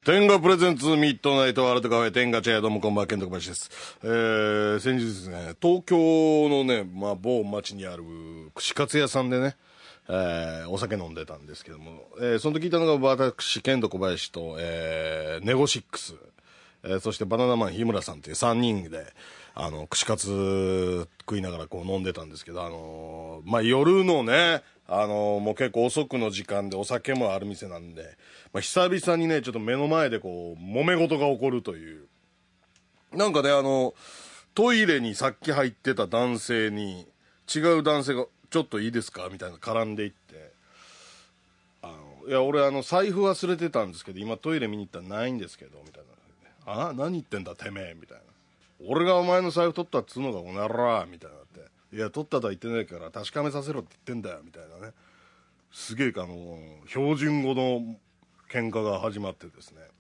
天下プレゼンツミッドナイトワールドカフェ天下茶屋、どうもこんばんは、健徳林です。先日ですね、東京のね、某町にある串カツ屋さんでね、お酒飲んでたんですけども、その時いたのが私、健徳小林と、ネゴシックス、そしてバナナマン日村さんという3人で、串カツ食いながらこう飲んでたんですけど、夜のね、もう結構遅くの時間でお酒もある店なんで、久々にね、ちょっと目の前でこう、揉め事が起こるという。なんかね、トイレにさっき入ってた男性に、違う男性が、ちょっといいですかみたいな絡んでいって、いや、俺財布忘れてたんですけど、今トイレ見に行ったらないんですけど、みたいな。何言ってんだ、てめえ、みたいな。俺がお前の財布取ったっつうのがおなら、みたいなって。いや、取ったとは言ってないから確かめさせろって言ってんだよ、みたいなね。すげえ、標準語の喧嘩が始まってですね。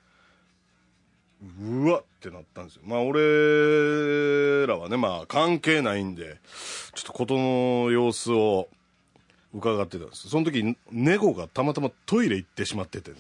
うわってなったんですよ。俺らはね、関係ないんで、ちょっと事の様子を伺ってたんです。その時、ネゴがたまたまトイレ行ってしまっててね。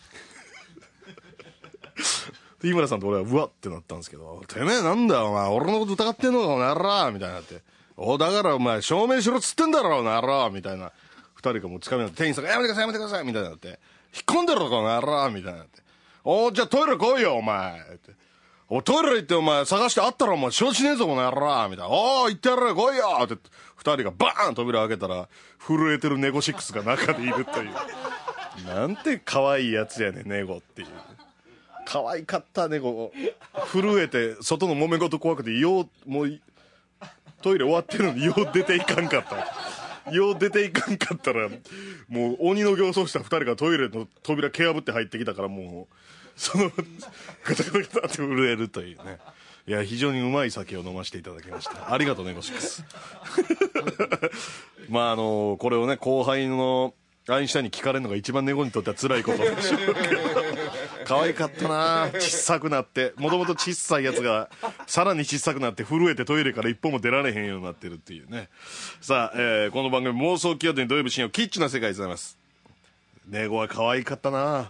で、井村さんと俺はうわってなったんですけど、てめえなんだよ、お前、俺のこと疑ってんのか、おならみたいになって。だからお前、証明しろっつってんだろ、おならみたいな。二人がもう掴み合って、店員さんがやめてください、やめてください、みたいになって。引っ込んでろ、この野郎みたいになって。じゃあトイレ来いよ、お前って。トイレ行ってお前探してあったらお前承知ねえぞ、この野郎みたいな。行ってやれ、来いよって。二人がバーン扉開けたら、震えてるネゴシックスが中でいるという。なんて可愛いやつやねん、ネゴっていう。可愛かったネゴ。震えて、外の揉め事怖くて、もう、トイレ終わってるのに、出ていかんかった。出ていかんかったら、もう鬼の形相した二人がトイレの扉蹴破って入ってきたから、もう、ガタガタガタって震えるというね。いや、非常にうまい酒を飲ませていただきました。ありがとうね、ゴシックス。これをね、後輩のアインシュタインに聞かれるのが一番ネゴにとっては辛いことでしょうけど。可愛かったな、小さくなって、もともと小さいやつがさらに小さくなって震えてトイレから一歩も出られへんようになってるっていうね。さあ、この番組妄想キーワードに土曜日深夜キッチンな世界でございます。ネゴは可愛かったな。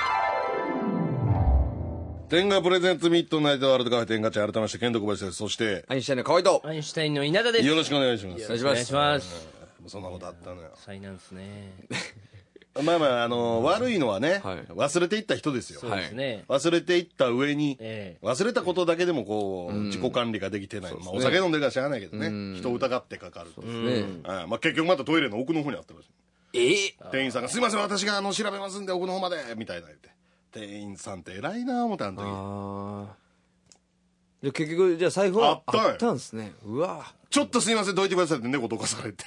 天下プレゼンツミッドナイトワールドカフェ天下茶、改めまして健徳小林です。そしてアインシュタインの河合とアインシュタインの稲田です。 よろしくお願いします。 お願いします。 そんなことあったのよ。 災難ですね。 悪いのはね、 はい、 忘れていった人ですよ。 そうですね。 忘れていった上に、忘れたことだけでもこう、自己管理ができてない。お酒飲んでるから知らないけどね、人を疑ってかかる。そうですね。結局またトイレの奥の方にあったらしい。店員さんが、すいません、私が調べますんで奥の方まで、みたいな言って。店員さんって偉いな思ったんだけど。 じゃ結局、じゃあ財布はあったんですね。うわ。 ちょっとすいません、どいてくださいって猫どかされて。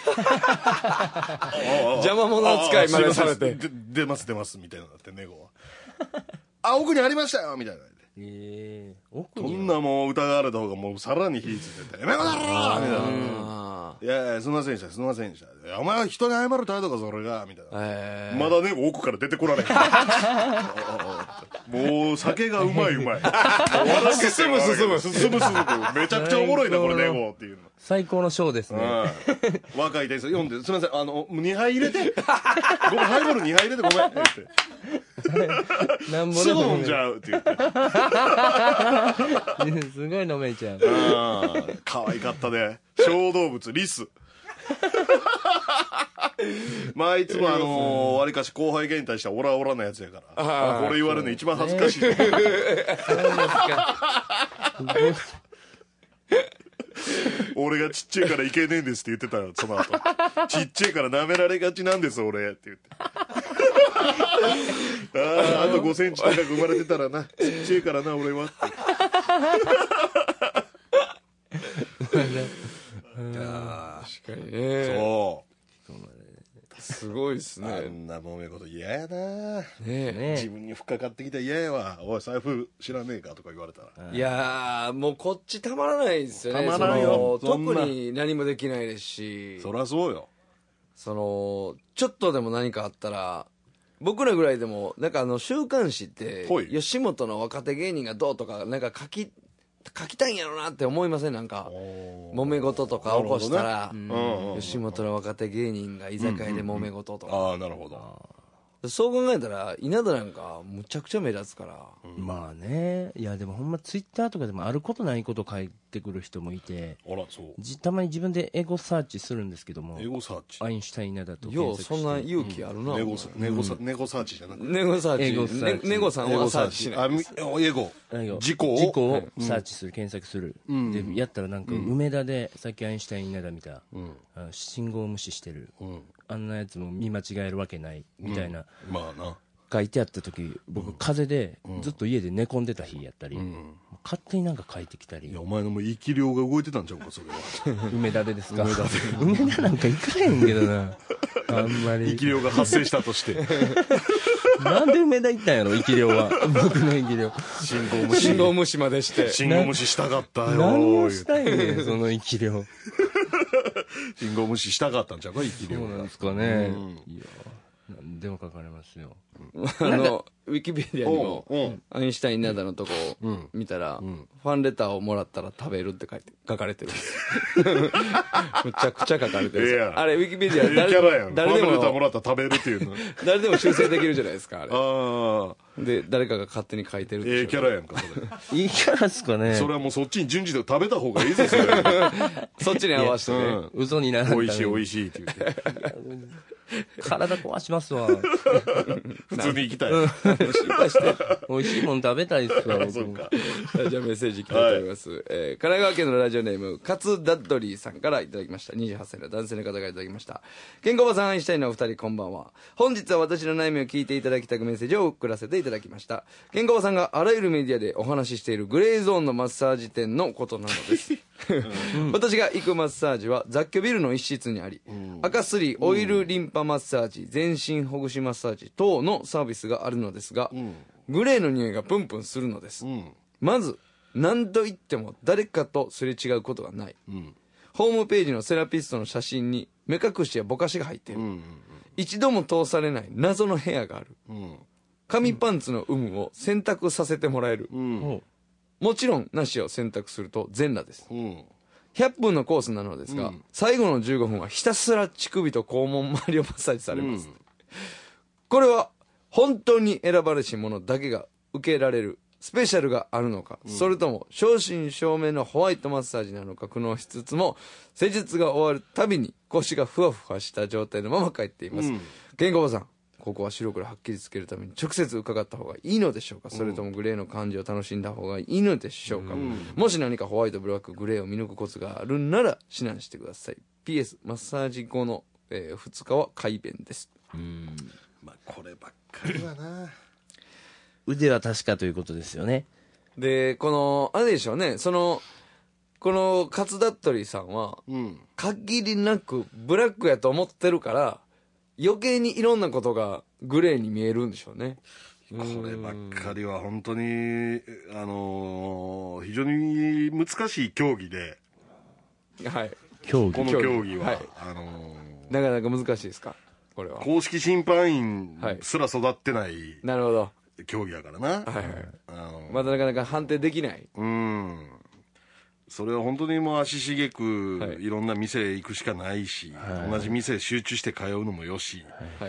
邪魔者扱いまでされて。 出ますみたいなのって猫は。奥にありましたよみたいな。そんなもう疑われた方がもうさらに火ついてて、やめろだろみたいな。いやいや、すみませんでした。お前は人に謝る態度か、それが、みたいな。まだね、奥から出てこられへん。もう、酒がうまい。進む。めちゃくちゃおもろいな、これ、ネゴっていうの。 最高のショーですね。 若い店員さん、読んで、すみません、2杯入れて。ごめん、ハイボール2杯入れて、ごめん。ってすぐ飲んじゃうって言って。 すごい飲めちゃう。 可愛かったね。小動物、リス。いつもわりかし後輩芸に対してはオラオラなやつやから。これ言われるの一番恥ずかしい。そうですか。俺がちっちゃいからいけねえんですって言ってたよ、その後。ちっちゃいから舐められがちなんです、俺って言って。あと5センチ高く生まれてたらな、ちっちゃいからな、俺はって。 確かにね。 そう。 すごいですね。 あんな揉め事嫌やな。 ね、 自分に負荷かかってきたら嫌やわ。おい、財布知らねえかとか言われたら。 いやー、もうこっちたまらないですよね。 たまらんよ。 特に何もできないですし。 そりゃそうよ。 ちょっとでも何かあったら、僕らぐらいでも、なんか週刊誌って、吉本の若手芸人がどうとか、なんか書きたいんやろなって思いません？なんか揉め事とか起こしたら、吉本の若手芸人が居酒屋で揉め事とか。 なるほど。 そう考えたら稲田なんかむちゃくちゃ目立つから、 まあね、いやでもほんまツイッターとかでもあることないこと書いてくる人もいて、 あら、そう。 たまに自分でエゴサーチするんですけども、 エゴサーチ。 アインシュタイン稲田とよう検索して、 そんな勇気あるな、 ネゴサーチじゃなくて。 ネゴサーチ、 エゴサーチネゴさんはサーチしないです。 エゴ。事故をサーチする、検索する、でやったらなんか梅田で、さっきアインシュタイン稲田見た、信号無視してる、あんなやつも見間違えるわけないみたいな、 まあな。 書いてあった時、僕風邪でずっと家で寝込んでた日やったり、勝手になんか書いてきたり。 いや、お前のもう生き量が動いてたんちゃうか、それは。 梅田でですか。梅田なんか行かへんけどな、あんまり生き量が発生したとして。 なんで梅田行ったんやろ、生き量は。僕の生き量。 信号無視までして。 信号無視したかったよ。 何をしたいねん、その生き量。 信号無視したかったんちゃうか、生き量が。 そうなんですかね。いや、何でも書かれますよ。 ウィキペディアにもアインシュタイン稲田のとこを見たら、ファンレターをもらったら食べるって書かれてる。むちゃくちゃ書かれてる。あれウィキペディア誰でもファンレターもらったら食べるっていうの。 誰でも修正できるじゃないですか、あれ。で誰かが勝手に書いてる。 キャラやんか、それ。 いいキャラっすかね。 それはもうそっちに順次で食べた方がいいですよ。 そっちに合わせてね。 嘘にならない。 美味しい美味しいって言って。 体壊しますわ。 普通に行きたい。心配して。美味しいもん食べたいっすわ。 そうか。じゃあメッセージいきたいと思います。神奈川県のラジオネーム、カツダッドリーさんからいただきました。28歳の男性の方がいただきました。ケンコバさん、アインシュタインのお二人、こんばんは。本日は私の悩みを聞いていただきたくメッセージを送らせていただきました。ケンコバさんがあらゆるメディアでお話ししているグレーゾーンのマッサージ店のことなのです。私が行くマッサージは雑居ビルの一室にあり、赤すりオイルリンパマッサージ、全身ほぐしマッサージ等のサービスがあるのですが、グレーの匂いがプンプンするのです。まず何度言っても誰かとすれ違うことがない、ホームページのセラピストの写真に目隠しやぼかしが入っている、一度も通されない謎の部屋がある、紙パンツの有無を選択させてもらえる、もちろんなしを選択すると全裸です、100分のコースなのですが、最後の15分はひたすら乳首と肛門周りをマッサージされます、これは本当に選ばれし者だけが受けられるスペシャルがあるのか、それとも正真正銘のホワイトマッサージなのか苦悩しつつも、施術が終わるたびに腰がふわふわした状態のまま帰っています。ケンコバさん、ここは白黒はっきりつけるために直接伺った方がいいのでしょうか、それともグレーの感じを楽しんだ方がいいのでしょうか、もし何かホワイトブラックグレーを見抜くコツがあるなら指南してください。 PS マッサージ後の、2日は快便です。 まあこればっかりはな。 腕は確かということですよね。 でこのあれでしょうね、このカツダットリーさんは、限りなくブラックやと思ってるから余計にいろんなことがグレーに見えるんでしょうね。 こればっかりは本当に非常に難しい競技で、 はい、 この競技は、はい、 なかなか難しいですか。これは公式審判員すら育ってない、 なるほど競技やからな、 はいはい、まだなかなか判定できない。 それは本当にもう足しげくいろんな店行くしかないし、同じ店集中して通うのもよし、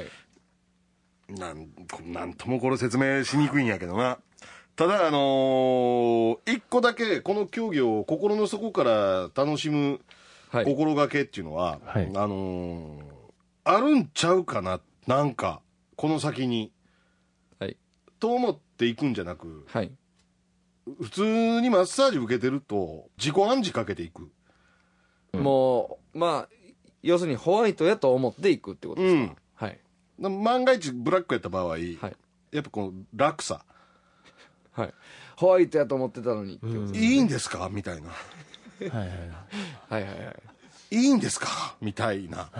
なんともこれ説明しにくいんやけどな。ただ一個だけこの競技を心の底から楽しむ心がけっていうのは、あるんちゃうかな、なんかこの先に、と思っていくんじゃなく、普通にマッサージ受けてると自己暗示かけていく、 もうまあ要するにホワイトやと思っていくってことですか。 万が一ブラックやった場合、やっぱこの楽さ、 ホワイトやと思ってたのにってことですね。 いいんですかみたいな、いいんですかみたいな、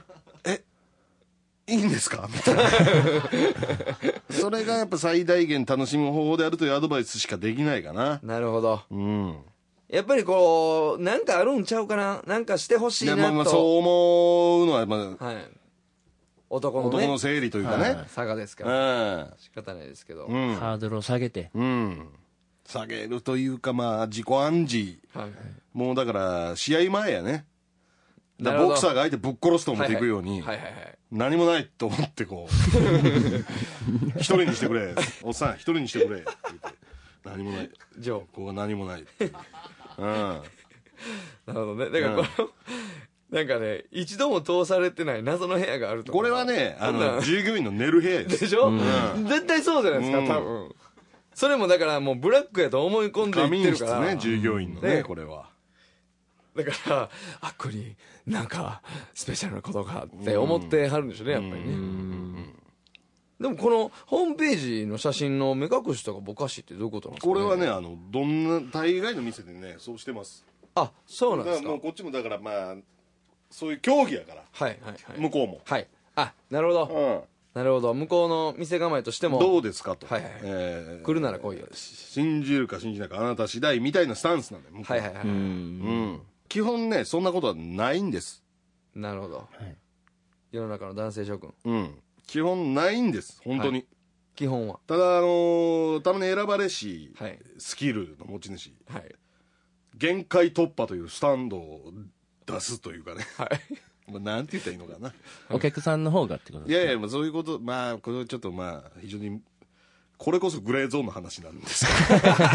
いいんですかみたいなそれがやっぱ最大限楽しむ方法であるというアドバイスしかできないかな。 なるほど、やっぱりこうなんかあるんちゃうかな、なんかしてほしいなと、 そう思うのは、男の生理というかね、 差がですから仕方ないですけど、 ハードルを下げて、 下げるというか、自己暗示、もうだから試合前やね、 だからボクサーが相手ぶっ殺すと思っていくように、何もないと思ってこう一人にしてくれ、おっさん一人にしてくれって言って何もない、ここが何もないってなるほどね。だからこの、なんかね、一度も通されてない謎の部屋があるとこれはね、従業員の寝る部屋ですでしょ、絶対そうじゃないですか、多分。それもだからもうブラックやと思い込んでいってるから。 仮眠室ね、従業員のね、これは。 だからあっこになんかスペシャルなことがって思ってはるんでしょうね、やっぱりね。でもこのホームページの写真の目隠しとかぼかしってどういうことなんですかね。 これはね、どんな大概の店でねそうしてます。 あ、そうなんですか。 もうこっちもだからまあそういう競技やから、向こうも、 あ、なるほど、なるほど。向こうの店構えとしてもどうですかと、 来るなら来いよ、 信じるか信じないかあなた次第みたいなスタンスなんだよ、向こう。基本ねそんなことはないんです。 なるほど、世の中の男性諸君、 基本ないんです本当に、 基本は。 ただたまに選ばれし、スキルの持ち主、限界突破というスタンドを出すというかね、なんて言ったらいいのかな、 お客さんの方がってことですか。 いやいや、まあ、そういうこと、まあこれはちょっとまあ非常にこれこそグレーゾーンの話なんですけど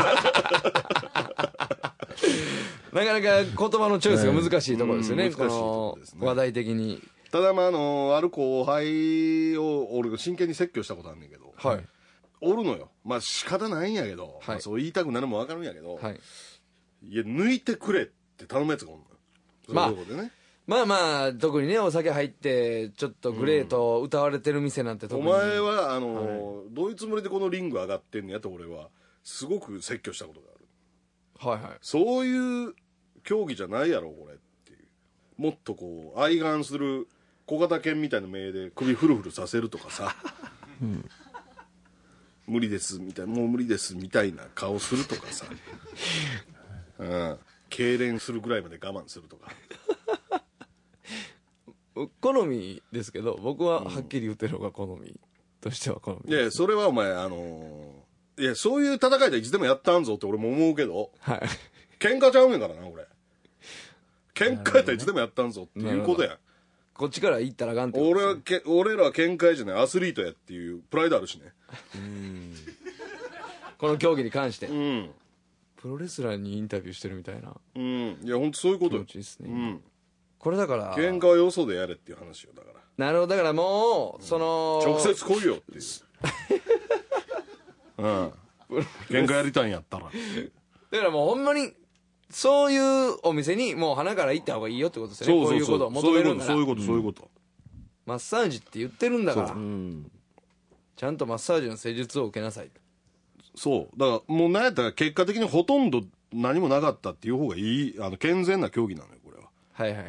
なかなか言葉のチョイスが難しいところですよね、この話題的に。 ただまあある後輩を俺が真剣に説教したことあんねんけど、おるのよ。まあ仕方ないんやけど、まあ、そう言いたくなるのも分かるんやけど、いや抜いてくれって頼むやつがおるのよ。そういうことでね。 まあまあ特にね、お酒入ってちょっとグレーと歌われてる店なんて特に、 お前はどういうつもりでこのリング上がってんのやと俺はすごく説教したことがある。そういう競技じゃないやろこれっていう。もっとこう愛玩する小型犬みたいな目で首フルフルさせるとかさ、無理ですみたいな、もう無理ですみたいな顔するとかさ、痙攣するぐらいまで我慢するとか好みですけど、僕ははっきり言ってる方が好みとしては好み。 いやそれはお前いやそういう戦いでいつでもやったんぞって俺も思うけど、喧嘩ちゃうねんからな俺。喧嘩やったらいつでもやったんぞっていうことやん。 こっちから言ったらあかんって俺らは喧嘩じゃないアスリートやっていうプライドあるしね。 この競技に関して、プロレスラーにインタビューしてるみたいな、 いや本当そういうことよ。 ですね、これだから喧嘩はよそでやれっていう話よ。だからなるほど。だからもう、その直接来いよっていう喧嘩やりたいんやったらだからもうほんまにそういうお店にもう鼻から行った方がいいよってことですよね。こういうことを求めるんだから。 そういうことマッサージって言ってるんだから、ちゃんとマッサージの施術を受けなさい。 そうだからもう何やったら結果的にほとんど何もなかったっていう方がいい健全な競技なのよこれは。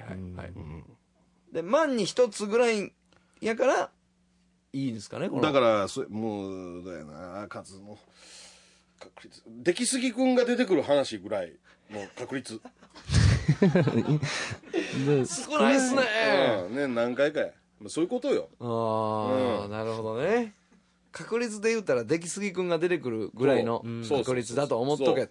で万に一つぐらいやからいいですかね。だからもうだよな、数の確率出来すぎくんが出てくる話ぐらいの確率少ないっすね。 年何回かや。そういうことよ。 なるほどね。確率で言ったら出来すぎくんが出てくるぐらいの確率だと思っとけって。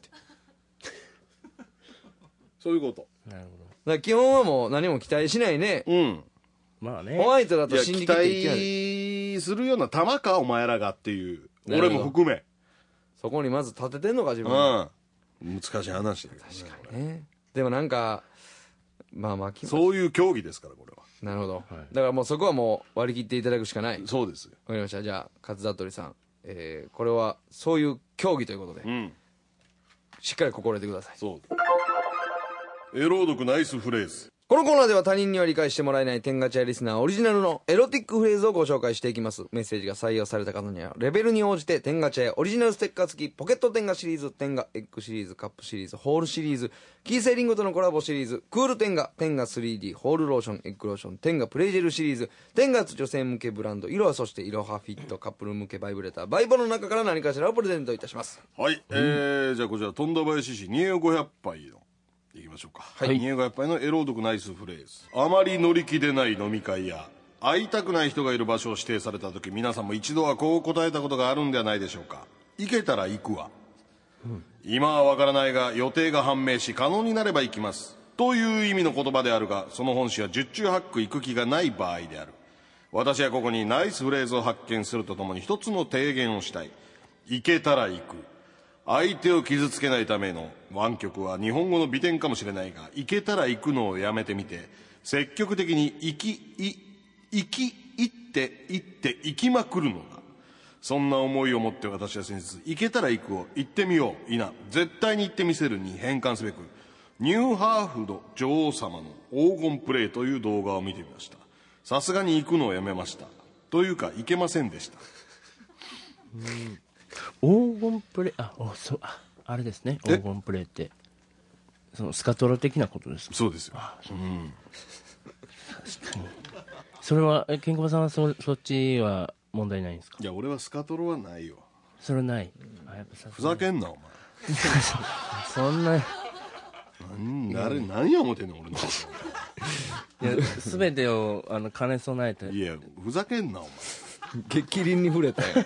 そういうこと。 なるほど。だから基本はもう何も期待しないね。 まあね。 ホワイトだと信じきっていけない。 期待するような球かお前らがっていう。俺も含め。 そこにまず立ててんのか自分は。 難しい話だけど。 確かにね。でもなんかまあそういう競技ですからこれは。 なるほど、だからもうそこはもう割り切っていただくしかない。 そうです。 わかりました。じゃあ勝田鳥さん、これはそういう競技ということで、しっかり心得てください。 エロードクナイスフレーズ。 このコーナーでは他人には理解してもらえない天ガチャリスナーオリジナルのエロティックフレーズをご紹介していきます。メッセージが採用された方にはレベルに応じて天ガチャやオリジナルステッカー付きポケット天ガシリーズ、天ガエッグシリーズ、カップシリーズ、ホールシリーズ、キーセーリングとのコラボシリーズ、クール天ガ、天ガ 3D、ホールローション、エッグローション、天ガプレイジェルシリーズ、天ガ女性向けブランドイロハ、そしてイロハフィットカップル向けバイブレーターバイボの中から何かしらをプレゼントいたします。 はい、じゃあこちら富田林市二栄500杯のいきましょうか。二栄500杯のエロードクナイスフレーズ。あまり乗り気でない飲み会や会いたくない人がいる場所を指定された時、皆さんも一度はこう答えたことがあるんではないでしょうか。行けたら行くわ、今はわからないが予定が判明し可能になれば行きます。 という意味の言葉であるが、その本詞は十中八九行く気がない場合である。私はここにナイスフレーズを発見するとともに一つの提言をしたい。行けたら行く。相手を傷つけないための湾曲は日本語の美点かもしれないが、行けたら行くのをやめてみて、積極的に行って行きまくるのだ。そんな思いを持って私は先日、行けたら行くを行ってみよう、いな、絶対に行ってみせるに変換すべく、ニューハーフの女王様の黄金プレイという動画を見てみました。さすがに行くのをやめました。というか、行けませんでした。 黄金プレイ、あれですね、黄金プレイって。そのスカトロ的なことですか？ そうですよ。 確かに。それは、ケンコバさんはそっちは問題ないんですか？ いや、俺はスカトロはないよ。 それはない。 やっぱふざけんな、お前。 そんな。 何や思てんの、俺の。 いや、すべてを兼ね備えて。 いや、ふざけんな、お前。 激鱗に触れたよ。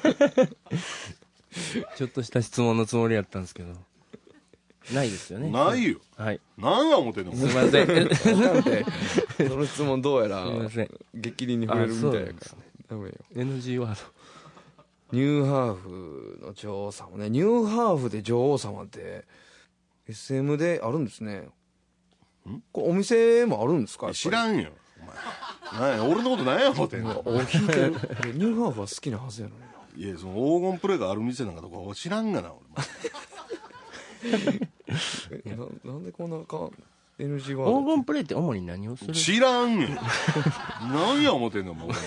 ちょっとした質問のつもりやったんですけど。ないですよね。 ないよ。 はい。 何や思てんの。 すいません。 なんで、その質問どうやらすいません、 激鱗に触れるみたいやからね。ダメよ。 NG ワード。 ニューハーフの女王様ね。ニューハーフで女王様って、SM であるんですね。これお店もあるんですか？ 知らんよ、お前。俺のこと何や思てんの。 お、引いてる。ニューハーフは好きなはずやのにな。 いや、その黄金プレイがある店なんかどこか知らんがな、 俺。なんでこんなNG ワード。 黄金プレイって主に何をする？ 知らんよ。何や思てんの、お前。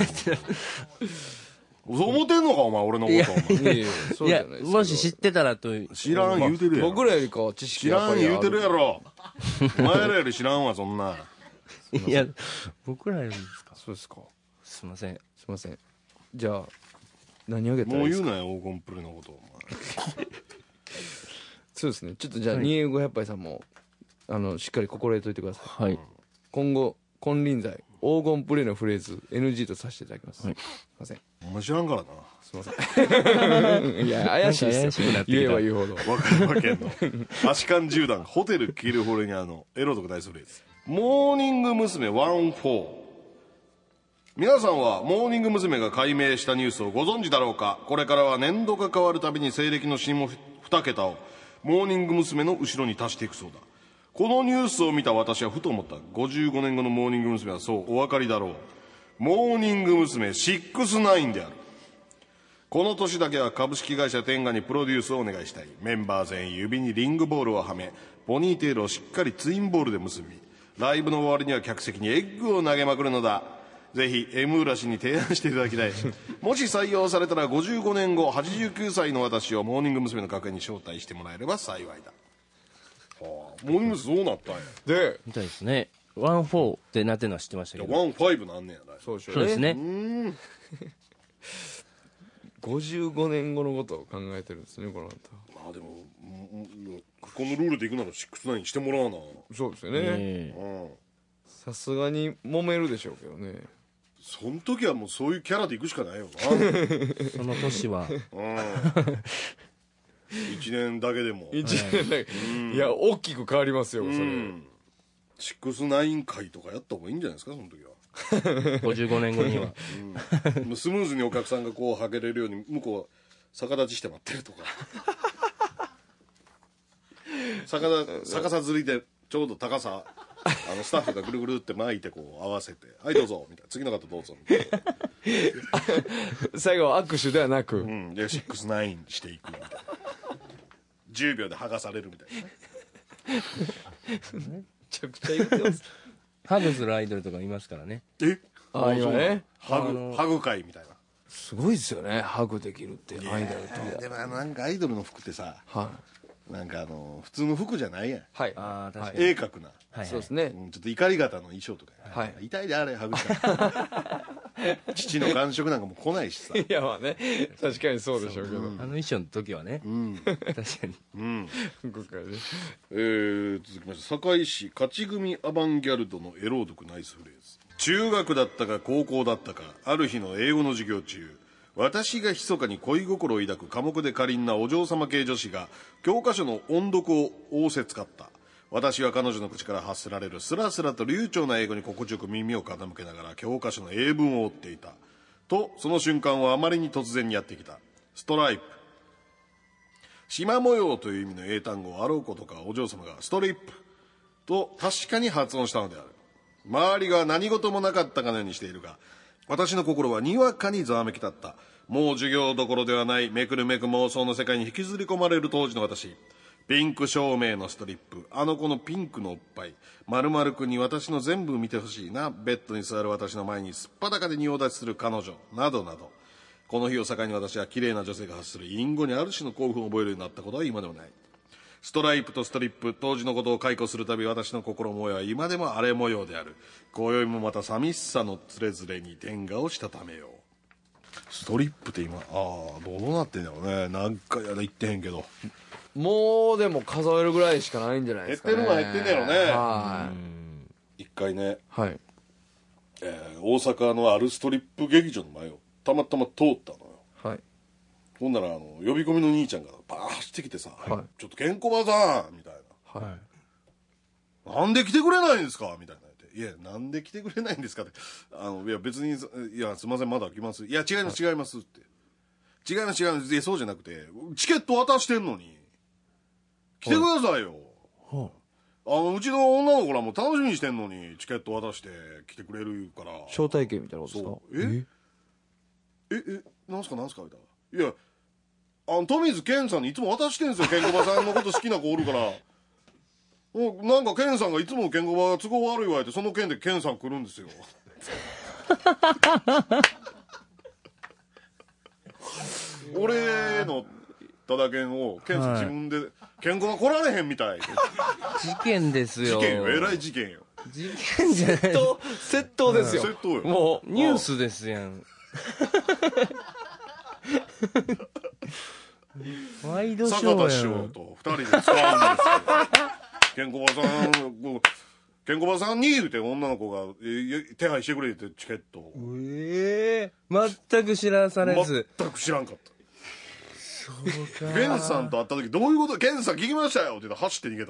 そう思ってんのか、お前、俺のこと。 いや、 もし知ってたらと。 知らん言うてるやろ。 僕らよりかは知識知らん言うてるやろ。お前らより知らんわ、そんな。 いや、僕らよりですか？ そうですか。 すいません。 すいません。じゃあ、何あげたらいいですか？ もう言うなよ、黄金プレイのこと、お前。 そうですね。ちょっとじゃあ、2,500杯さんも、しっかり心得といてください。 はい。 今後、金輪際、黄金プレイのフレーズ、NG とさせていただきます。すいません。 お前知らんからな。 すいません。いや、怪しいですよ。言えば言うほど。 和歌山県のアシカン10段ホテルキルフォルニアのエロとか大好きフレーズ。モーニング娘。14。皆さんはモーニング娘。が解明したニュースをご存知だろうか。これからは年度が変わるたびに西暦の下2桁をモーニング娘。の後ろに足していくそうだ。このニュースを見た私はふと思った。55年後のモーニング娘。はそうお分かりだろう。モーニング娘。69である。この年だけは株式会社天下にプロデュースをお願いしたい。メンバー全員指にリングボールをはめ、ポニーテールをしっかりツインボールで結び、ライブの終わりには客席にエッグを投げまくるのだ。ぜひ M 浦氏に提案していただきたい。もし採用されたら55年後89歳の私をモーニング娘。の楽屋に招待してもらえれば幸いだ。はあ、モーニング娘。そうなったんや。で、 みたいですね。14ってなってるのは知ってましたけど。 15なんねやな。 そうでしょそうですね。 55年後のことを考えてるんですね、この方。 まあでも、このルールでいくなら69にしてもらわな。 そうですよね。さすがに揉めるでしょうけどね。 その時はもうそういうキャラでいくしかないよな。 その年は。 1年だけでも。 1年だけ。いや、大きく変わりますよ、それ。 69回とかやった方がいいんじゃないですか、その時は。 55年後には。 スムーズにお客さんがこうはけれるように向こう逆立ちして待ってるとか。逆さずりでちょうど高さスタッフがぐるぐるって巻いてこう合わせて「はいどうぞ」みたいな「次の方どうぞ」みたいな。最後は握手ではなく、 で69していくみたいな。10秒で剥がされるみたいな。 めちゃくちゃ言ってます。 ハグするアイドルとかいますからね。 あ、今ね、 ハグ会みたいな。 すごいですよね、ハグできるってアイドルと。 でもなんかアイドルの服ってさ、なんか普通の服じゃないやん。 はい。 ああ、確かに。 鋭角な。 そうですね。 ちょっと怒り型の衣装とか。 はい。 痛いであれ、ハグしたら。父の感触なんかも来ないしさ。 いや、まあね。確かにそうでしょうけど。 衣装の時はね。確かに。 今回ね。 続きまして、堺市勝ち組アバンギャルドのエロードクナイスフレーズ。中学だったか高校だったか、ある日の英語の授業中、私が密かに恋心を抱く寡黙で過敏なお嬢様系女子が教科書の音読を仰せつかった。 私は彼女の口から発せられるスラスラと流暢な英語に心地よく耳を傾けながら教科書の英文を追っていたと、その瞬間はあまりに突然にやってきた。ストライプ、縞模様という意味の英単語をあろうことかお嬢様がストリップと確かに発音したのである。周りが何事もなかったかのようにしているが、私の心はにわかにざわめき立った。もう授業どころではない、めくるめく妄想の世界に引きずり込まれる当時の私。ピンク照明のストリップ、あの子のピンクのおっぱい、丸々くんに私の全部見てほしいな、ベッドに座る私の前にすっぱだかで仁王立ちする彼女、などなど。この日を境に私は綺麗な女性が発する隠語にある種の興奮を覚えるようになったことは今でもない。ストライプとストリップ、当時のことを回顧するたび私の心模様は今でも荒れ模様である。今宵もまた寂しさのつれづれに天下をしたためよう。ストリップって今、どうなってんだろうね。何回やら言ってへんけど。 もうでも数えるぐらいしかないんじゃないですかね。 減ってるのは減ってんだよね。 は一回ね、 はい大阪のあるストリップ劇場の前をたまたま通ったのよ。 はいほんなら呼び込みの兄ちゃんがバーッ走ってきてさ、 はいちょっとケンコバさんみたいはいな、なんで来てくれないんですかみたいな言って、いやなんで来てくれないんですかって、いや別に、いやすいませんまだ来ます、いや違います違いますって、違います違います、いやそうじゃなくてチケット渡してんのに来てくださいよ、うちの女の子らも楽しみにしてんのにチケット渡して来てくれるから。 招待券みたいなことですか。 そうなんすかなんすかみたいな。いや富水健さんにいつも渡してんすよ、ケンコバさんのこと好きな子おるからなんかケンさんがいつもケンコバが都合悪いわって、その件でケンさん来るんですよ俺のただけんをケンさん自分で、ケンコバ来られへんみたい。 事件ですよ。 事件よ、えらい事件よ。 事件じゃない。 窃盗ですよ。 窃盗よ。 もうニュースですやん。ワイドショーやん。 坂田師匠と2人で使うんですよ。ケンコバさん、ケンコバさんに言うて女の子が手配してくれってチケットを。 全く知らされず。 全く知らんかった。 そうか。 ケンさんと会った時どういうこと、ケンさん聞きましたよって言って走って逃げた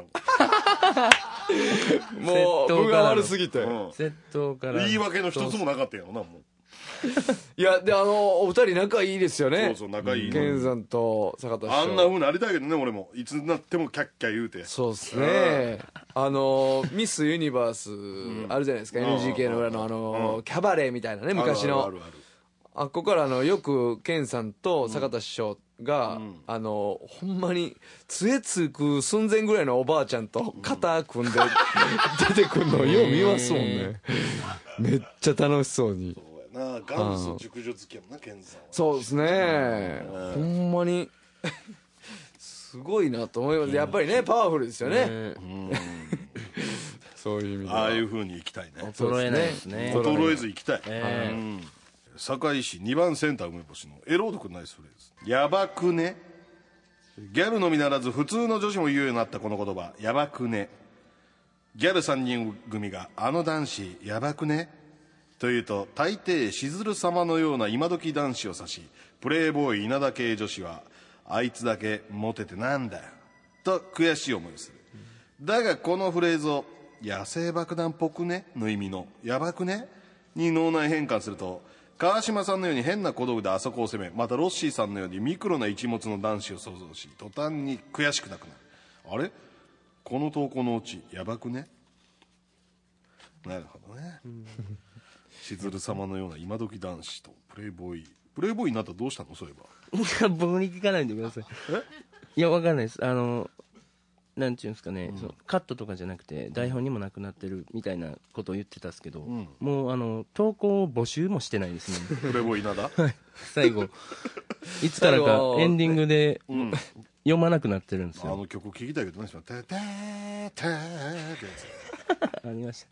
もん。 もう分が悪すぎて、 窃盗から言い訳の一つもなかったよな、もう。 いやでお二人仲いいですよね。 そうそう仲いい。 ケンさんと坂田師匠、 あんな風になりたいけどね、俺もいつになってもキャッキャ言うて。 そうですね。ミスユニバースあるじゃないですか、NGK の裏のキャバレーみたいなね、昔の。あっこからよくケンさんと坂田師匠が、ほんまに杖つく寸前ぐらいのおばあちゃんと肩組んで出てくるのよう見ますもんね。めっちゃ楽しそうに。 そうやな、元祖熟女好きやもんな、ケンさんは。 そうですね、ほんまにすごいなと思います。やっぱりね、パワフルですよね。そういう意味ではああいう風に行きたいね。 衰えないですね。 衰えず行きたい。堺市2番センター梅干しのエロードくナイスフレーズ。やばくね。ギャルのみならず普通の女子も言うようになったこの言葉、やばくね。ギャル3人組があの男子やばくねというと、大抵しずる様のような今時男子を指し、プレイボーイ稲田系女子はあいつだけモテてなんだよと悔しい思いをする。だがこのフレーズを野生爆弾っぽくねの意味のやばくねに脳内変換すると、川島さんのように変な小道具であそこを攻め、またロッシーさんのようにミクロな一物の男子を想像し、途端に悔しくなくなる。あれこの投稿のうちやばくね。なるほどね。しずる様のような今時男子とプレイボーイになったらどうしたの？そういえば僕に聞かないでください。いや、わかんないです。なんていうんですかね、そのカットとかじゃなくて台本にもなくなってるみたいなことを言ってたんですけど、もう投稿募集もしてないですね。 プレイボーイ稲田最後いつからかエンディングで読まなくなってるんですよ。 あの曲聴きたいけどね、タタタってやつありました、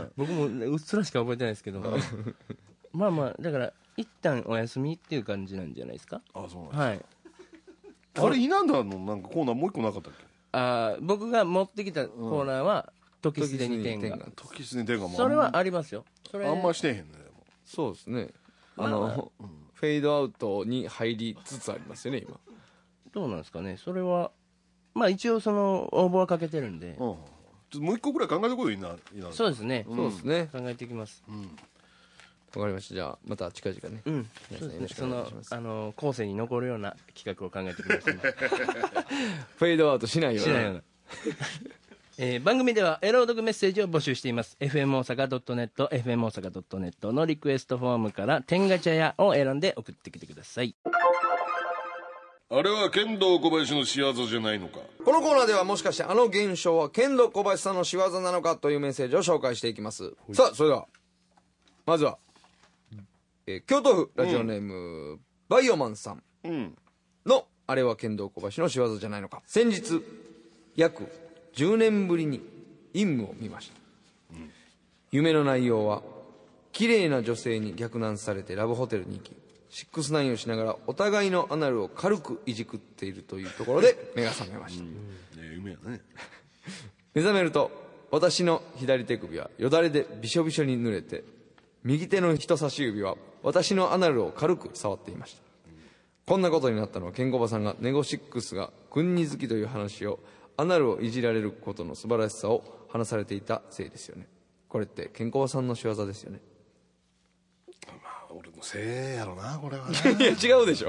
僕もうっすらしか覚えてないですけどまあまあだから一旦お休みっていう感じなんじゃないですか。 あ、そうなんですか。 はい。 あれ稲田のなんかコーナーもう一個なかったっけ？ 僕が持ってきたコーナーは時すでに天下。 時すでに天下もそれはありますよ。それあんましてへんね。でもそうですね。フェードアウトに入りつつありますよね、今。 どうなんですかね。それはまあ一応その応募はかけてるんで、 もう一個ぐらい考えてこいな。 そうですね、 そうですね、 考えていきます。 わかりました。じゃあまた近々ね。 そうですね。その後世に残るような企画を考えてきました。 フェードアウトしないような。 番組ではエロードクメッセージを募集しています。 FM 大阪 .net FM 大阪 .net のリクエストフォームから天ガチャ屋を選んで送ってきてください。 あれは剣道小林の仕業じゃないのか。 このコーナーではもしかしてあの現象は剣道小林さんの仕業なのかというメッセージを紹介していきます。さあそれではまずは、京都府ラジオネーム、バイオマンさんのあれは剣道小林の仕業じゃないのか。先日約10年ぶりに陰夢を見ました。夢の内容は綺麗な女性に逆難されてラブホテルに行き6ix9ineをしながらお互いのアナルを軽くいじくっているというところで目が覚めました。 夢やね。 目覚めると私の左手首はよだれでびしょびしょに濡れて、右手の人差し指は私のアナルを軽く触っていました。こんなことになったのはケンコバさんがネゴシックスが君に好きという話をアナルをいじられることの素晴らしさを話されていたせいですよね。これってケンコバさんの仕業ですよね。 俺のせいやろなこれは。 いや違うでしょ。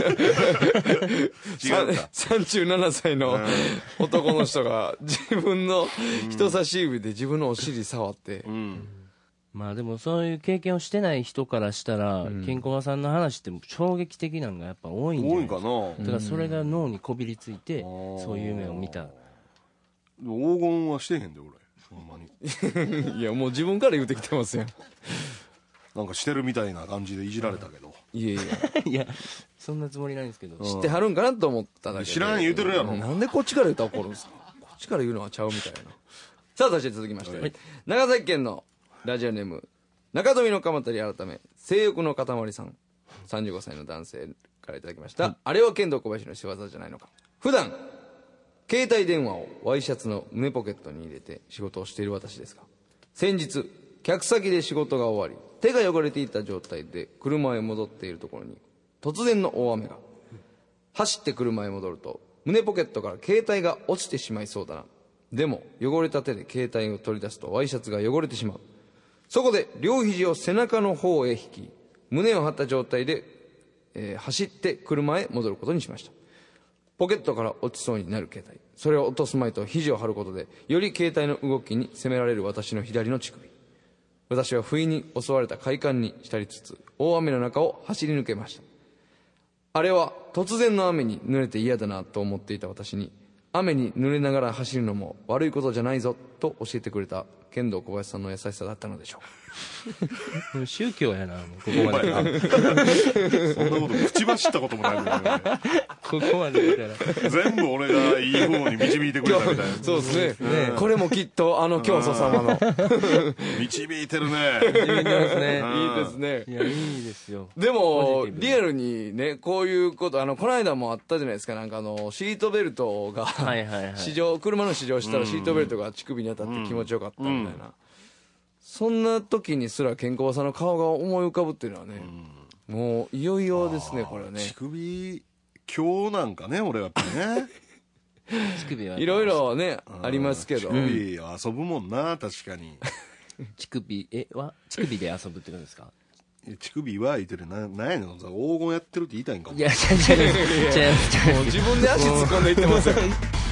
違うか。 37歳の男の人が自分の人差し指で自分のお尻触って、 まあでもそういう経験をしてない人からしたら、ケンコバさんの話って衝撃的なのがやっぱ多いんじゃないですか。 多いかな。 だからそれが脳にこびりついて、そういう夢を見た。 黄金はしてへんで俺ほんまに。 いやもう自分から言うてきてますやん。 なんかしてるみたいな感じでいじられたけど。 いやいやいやそんなつもりないんですけど。 知ってはるんかなと思っただけで。 知らん言うてるやろ。 なんでこっちから言ったら怒るんですか。こっちから言うのはちゃうみたいな。さあそして続きまして、長崎県のラジオネーム中富の鎌足り改め性欲の塊さん、35歳の男性からいただきました、あれは剣道小林の仕業じゃないのか。普段携帯電話をワイシャツの胸ポケットに入れて仕事をしている私ですが、先日客先で仕事が終わり手が汚れていた状態で車へ戻っているところに突然の大雨が。走って車へ戻ると胸ポケットから携帯が落ちてしまいそうだな。でも汚れた手で携帯を取り出すとワイシャツが汚れてしまう。そこで両肘を背中の方へ引き胸を張った状態で、走って車へ戻ることにしました。ポケットから落ちそうになる携帯、それを落とすまいと肘を張ることでより携帯の動きに責められる私の左の乳首。私は不意に襲われた快感に浸りつつ大雨の中を走り抜けました。あれは突然の雨に濡れて嫌だなと思っていた私に、雨に濡れながら走るのも悪いことじゃないぞと教えてくれた剣道小林さんの優しさだったのでしょう。宗教やな、もうここまで。 そんなこと口走ったこともないけどね。 ここまでだから。 全部俺がいい方に導いてくれたみたいな。 そうですね。これもきっとあの教祖様の。 導いてるね。 導いてますね。 いいですね。 いや、いいですよ。 でも、リアルにね、こういうこと、この間もあったじゃないですか、なんかシートベルトが、車の試乗したらシートベルトが乳首に当たって気持ちよかったみたいな。そんな時にすらケンコバさんの顔が思い浮かぶっていうのはね、もういよいよですね、これはね。 乳首今日なんかね、俺はやっぱりね。 乳首はいろいろね、ありますけど。 乳首遊ぶもんな、確かに。 乳首で遊ぶってことですか。 乳首は言ってるなんやねん、黄金やってるって言いたいんかも。 いや、もう自分で足突っ込んでいってますよ。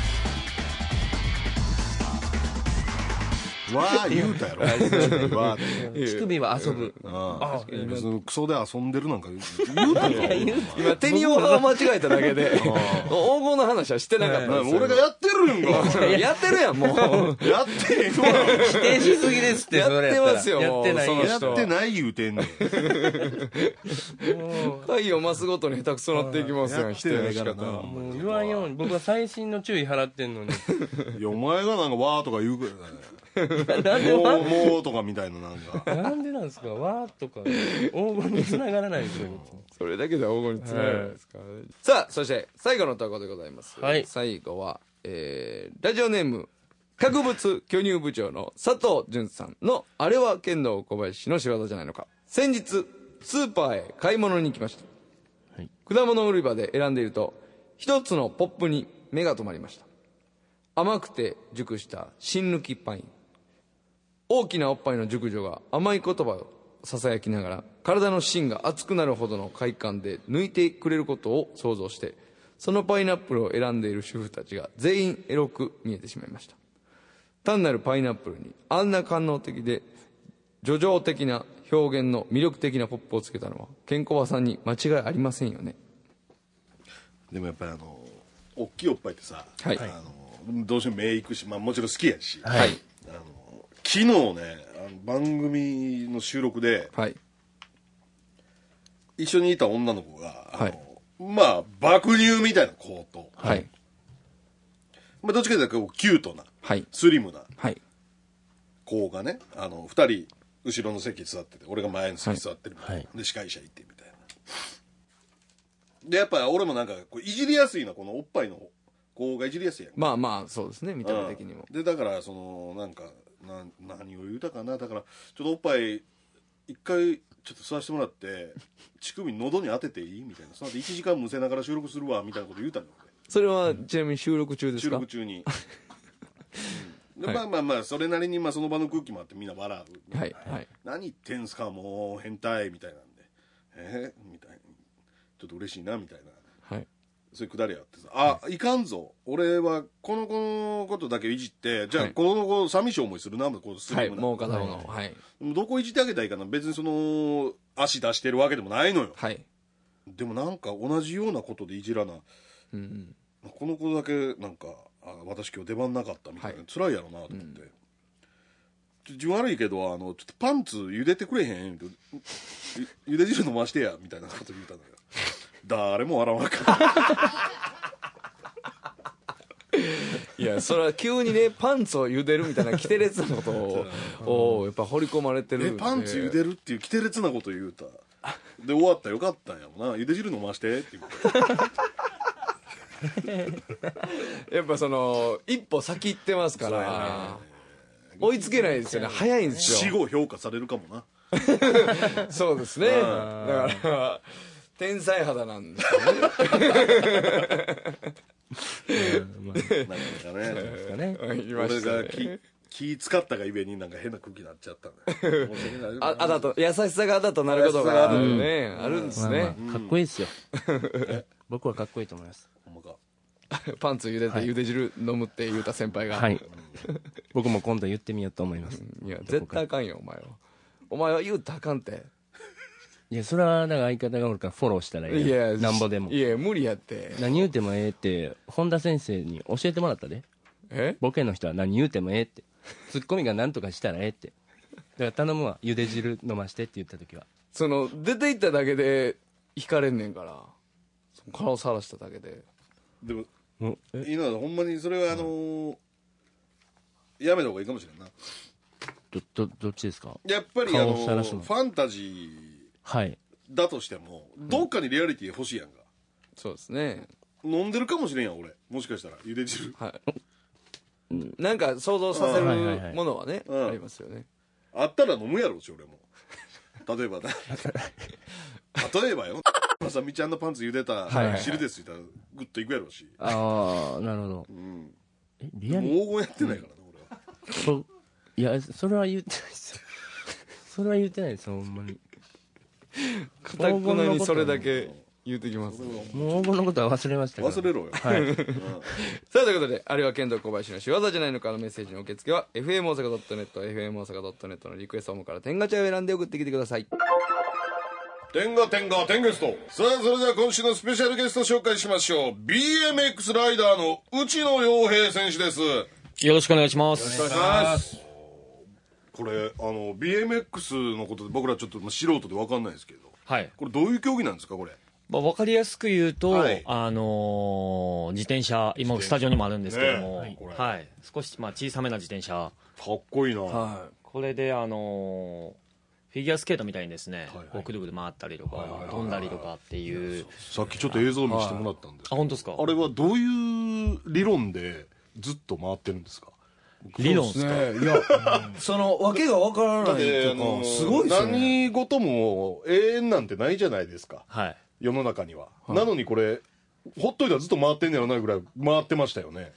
わー言うたやろ。 乳首は遊ぶ。 クソで遊んでるなんか言うたやろ。 今手に用法を間違えただけで黄金の話はしてなかったんですよ。 俺がやってるんか。 やってるやん、もう。 やってへんわ。 否定しすぎですって。 やってますよ、もう。 やってない言うてんねん。 回を増すごとに下手くそなっていきますよ、否定の仕方。 もう言わんように僕は細心の注意払ってんのに。 いや、お前がなんかわーとか言うからね。もうとかみたいななんか。 なんでなんですか、わーとか黄金につながらないですよ。 それだけでは黄金につながらないですから。さあ、そして最後の投稿でございます。最後はラジオネーム博物巨乳部長の佐藤淳さんのあれは剣道小林の仕業じゃないのか。先日スーパーへ買い物に行きました。果物売り場で選んでいると一つのポップに目が留まりました。 甘くて熟した芯抜きパイン。大きなおっぱいの熟女が甘い言葉をささやきながら体の芯が熱くなるほどの快感で抜いてくれることを想像して、そのパイナップルを選んでいる主婦たちが全員エロく見えてしまいました。単なるパイナップルにあんな官能的で叙情的な表現の魅力的なポップをつけたのはケンコバさんに間違いありませんよね。 でもやっぱり大きいおっぱいってさ、 はい、 どうしても目いくし、まあもちろん好きやし、 はい、 昨日ね番組の収録で、 はい、 一緒にいた女の子がはい、 まあ爆乳みたいな子と、 はい、 まあ、どっちかというとキュートな、 はい、 スリムな子がね、2人後ろの席座ってて、俺が前の席座ってる、 はい、 で司会者いてみたいな。でやっぱ俺もなんかこういじりやすいな、このおっぱいの子がいじりやすいやん。 まあまあそうですね、見た目的にも。 でだからなんか何を言うたかな、だからちょっとおっぱい一回ちょっと吸わせてもらって乳首喉に当てていいみたいな、その後1時間むせながら収録するわみたいなこと言うたのよ。 それはちなみに収録中ですか？ 収録中に、でまあまあまあそれなりにまあその場の空気もあってみんな笑う、 はいはい、 何言ってんすかもう変態みたいなんでみたいな、ちょっと嬉しいなみたいな、はい、そういうくだりあってさ、いかんぞ俺はこの子のことだけいじってじゃあこの子寂しい思いするな、こうスリムな、 もう片方の、はい、 どこいじってあげたらいいかな、別に足出してるわけでもないのよ、はい、でもなんか同じようなことでいじらな、うん、この子だけなんか私今日出番なかったみたいな、はい、辛いやろなと思って、自分悪いけどちょっとパンツ茹でてくれへん茹で汁飲ましてやみたいなこと言うたのよ。誰も笑わなかったいやそれは急にねパンツを茹でるみたいなキテレツなことをやっぱ掘り込まれてるんで、 パンツ茹でるっていうキテレツなこと言うたで終わったらよかったんやもな、茹で汁飲ましてって言うやっぱ一歩先行ってますから、追いつけないですよね、早いんですよ。 死後評価されるかもなそうですね、だから天才肌なんですよねなんかね、俺が気使ったがゆえになんか変な空気になっちゃったねあだと優しさがあだとなることがあるね、あるんですね、 かっこいいですよ僕はかっこいいと思います。 ほんまかパンツ茹でて茹で汁飲むって言うた先輩が、 はい僕も今度言ってみようと思います。 いや絶対あかんよお前は言うたらあかんて。 いやそれはだから相方がおるからフォローしたらいいやん、なんぼでも。 いや無理やって、 何言うてもええって本田先生に教えてもらったで。ボケの人は何言うてもええって、ツッコミが何とかしたらええって、だから頼むわ茹で汁飲ましてって言った時は出て行っただけで引かれんねんから、顔さらしただけで。 でもいいな、ほんまにそれはやめた方がいいかもしれんな。 どっちですか？ やっぱりファンタジーだとしても、どっかにリアリティ欲しいやんか。 そうですね。 飲んでるかもしれんやん俺、もしかしたら茹で汁、はい、 なんか想像させるものはね、ありますよね。あったら飲むやろうし俺も例えばよまさみちゃんのパンツ茹でた汁ですって言ったらグッといくやろうし。 ああなるほど、 リアル黄金やってないからな、俺はいやそれは言ってないですよそれは言ってないですよほんまに。 かたくなにそれだけ言うてきます。 もう黄金のことは忘れましたから忘れろよ、 はい、さあということで、あれは剣道小林の仕業じゃないのかのメッセージの受付は FM 大阪 .net、FM 大阪 .net のリクエストホームから天ガチャを選んで送ってきてください。 天ガゲスト。さあそれでは今週のスペシャルゲスト紹介しましょう。 BMX ライダーの内野洋平選手です。 よろしくお願いします。 よろしくお願いします。これBMX のことで僕らちょっと素人で分かんないですけど、はい、これどういう競技なんですかこれ。 分かりやすく言うと、はい、自転車、今スタジオにもあるんですけども、ね、はい、少し小さめな自転車、 かっこいいな、 はい、これでフィギュアスケートみたいにですね、くるくる回ったりとか、飛んだりとかっていう。 さっきちょっと映像見せてもらったんですけど、 あ、本当ですか。 あれはどういう理論でずっと回ってるんですか。 理論ですね。いや、 その訳が分からないとかすごいですよね。 何事も永遠なんてないじゃないですか、はい、世の中には、なのにこれほっといたらずっと回ってんねやろなぐらい回ってましたよね。